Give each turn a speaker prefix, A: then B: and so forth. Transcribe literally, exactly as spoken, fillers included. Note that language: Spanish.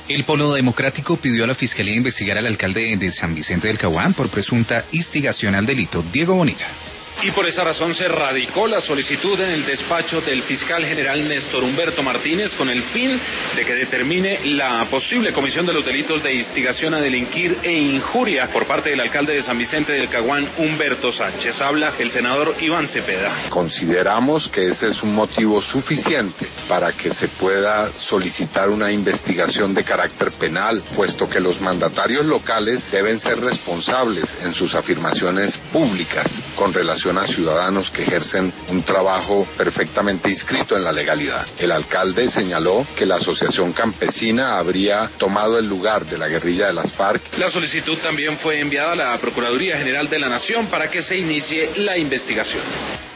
A: El Polo Democrático pidió a la Fiscalía investigar al alcalde de San Vicente del Caguán por presunta instigación al delito. Diego Bonilla.
B: Y por esa razón se radicó la solicitud en el despacho del fiscal general Néstor Humberto Martínez con el fin de que determine la posible comisión de los delitos de instigación a delinquir e injuria por parte del alcalde de San Vicente del Caguán, Humberto Sánchez. Habla el senador Iván Cepeda.
C: Consideramos que ese es un motivo suficiente para que se pueda solicitar una investigación de carácter penal, puesto que los mandatarios locales deben ser responsables en sus afirmaciones públicas con relación a ciudadanos que ejercen un trabajo perfectamente inscrito en la legalidad. El alcalde señaló que la asociación campesina habría tomado el lugar de la guerrilla de las FARC.
B: La solicitud también fue enviada a la Procuraduría General de la Nación para que se inicie la investigación.